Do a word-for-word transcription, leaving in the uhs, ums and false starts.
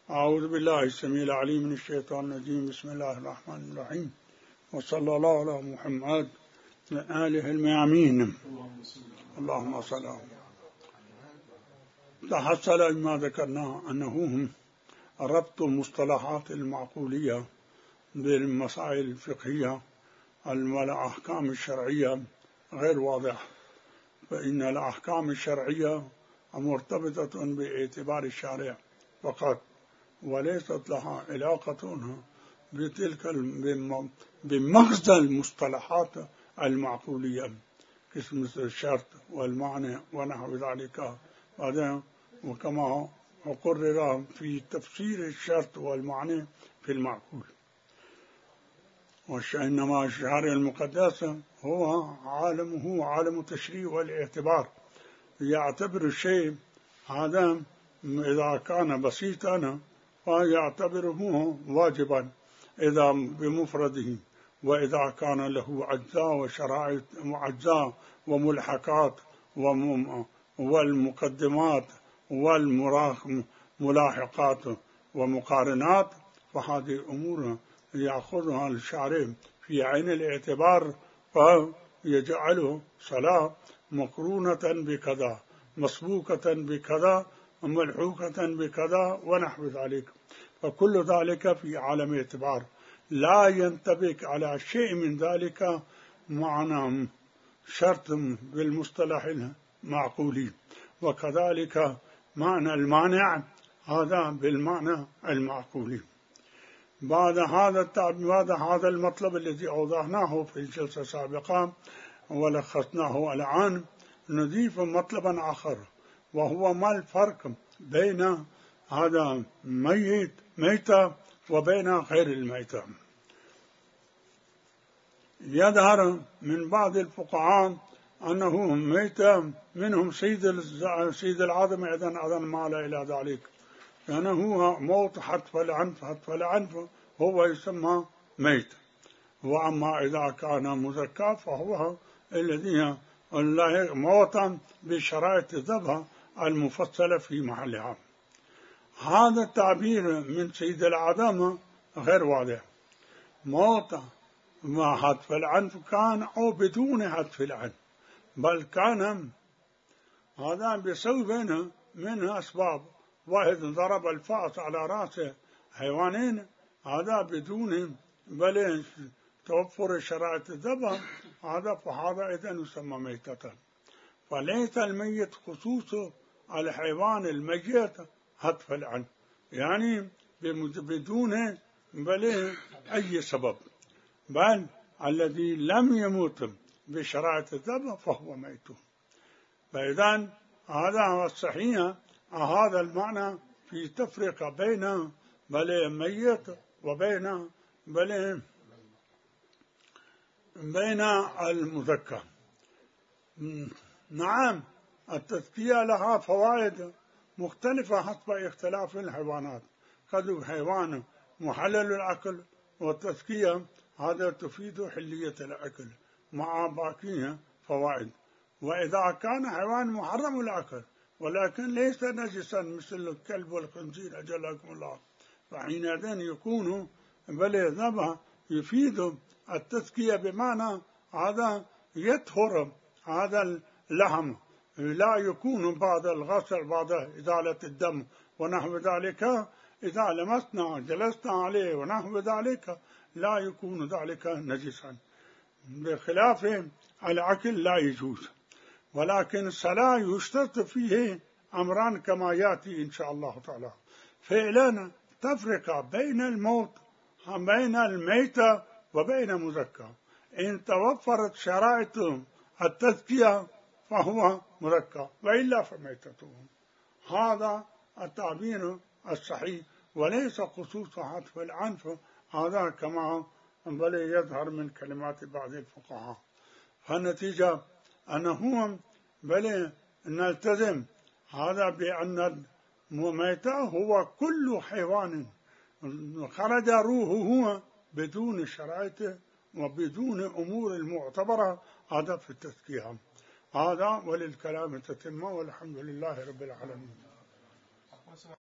أعوذ بالله السميع العليم من الشيطان الرجيم. بسم الله الرحمن الرحيم، وصلى الله على محمد وآله الميامين. اللهم صل على محمد. تحصل ما ذكرناه أنه ربط المصطلحات المعقولية بالمسائل الفقهية والأحكام الشرعية غير واضح، فإن الأحكام الشرعية مرتبطة باعتبار الشارع فقط، وليست لها علاقة بتلك بمغزى المصطلحات المعقولية كاسم الشرط والمعنى ونحو ذلك. هذا وكما قرر في تفسير الشرط والمعنى في المعقول. وإنما الشرع المقدس هو عالم هو عالم التشريع والاعتبار، يعتبر الشيء هذا إذا كان بسيطا فيعتبره واجبا إذا بمفرده، وإذا كان له أجزاء وشرائط وأجزاء وملحقات والمقدمات والملاحقات ومقارنات، فهذه أمور يأخذها الشارع في عين الاعتبار، فيجعله صلاة مقرونة بكذا، مسبوقة بكذا، ملحوقة بكذا ونحو ذلك. فكل ذلك في عالم اعتبار، لا ينطبق على شيء من ذلك معنى شرط بالمصطلح المعقولي، وكذلك معنى المانع هذا بالمعنى المعقولي. بعد هذا بعد هذا المطلب الذي أوضحناه في الجلسة السابقة ولخصناه الآن، نضيف مطلبا آخر، وهو ما الفرق بين هذا ميت ميتة وبين غير الميتة. يظهر من بعض الفقهاء أنه ميتة منهم سيد سيد العظم أيضا أيضا ما لا إلى ذلك، لأنه هو موت حتف العنف حتف العنف هو يسمى ميت. وأما إذا كان مزكى فهو الذي موتا بشرائط الذبح المفصلة في محلها. هذا التعبير من سيد العظم غير واضح. موت مع حتف العنف كان أو بدون حتف العنف، بل كان هذا بسبب من أسباب. واحد ضرب الفأس على رأس حيوانين، هذا بدون بل توفر شرائط الذبح، هذا فهذا إذن يسمى ميتة. فليس الميت خصوص الحيوان الميت حتف العنف، يعني بدون بل أي سبب، بل الذي لم يموت بشرائط الذبح فهو ميت. فإذن هذا هو الصحيح. هذا المعنى في تفرقة بين بل ميت وبين بل بين المذكى. نعم، التذكية لها فوائد مختلفة حسب اختلاف الحيوانات. قد حيوان محلل الأكل، والتذكية هذا تفيد حلية الأكل مع باقيها فوائد. وإذا كان حيوان محرم الأكل ولكن ليس نجسا مثل الكلب والخنزير أجلكم الله، فحينئذ يكون بل ذبح يفيد التذكية، بمعنى هذا يطهر هذا اللحم، لا يكون بعد الغسل بعد إزالة الدم ونحو ذلك، إذا لمسنا جلسنا عليه ونحو ذلك لا يكون ذلك نجسا، بخلاف الأكل لا يجوز. ولكن الصلاة يشترط فيه أمران كما يأتي إن شاء الله تعالى. فعلا تفرق بين الموت بين الميتة وبين مذكى. إن توفرت شرائط التذكية فهو مذكى، وإلا فميتته. هذا التعبير الصحيح، وليس خصوص حتف العنف، هذا كما بل يظهر من كلمات بعض الفقهاء. فالنتيجة أنه بل نلتزم هذا بأن الميتة هو كل حيوان خرج روحه بدون شرائط وبدون أمور المعتبرة، هذا في التذكية. هذا وللكلام تتمة، والحمد لله رب العالمين.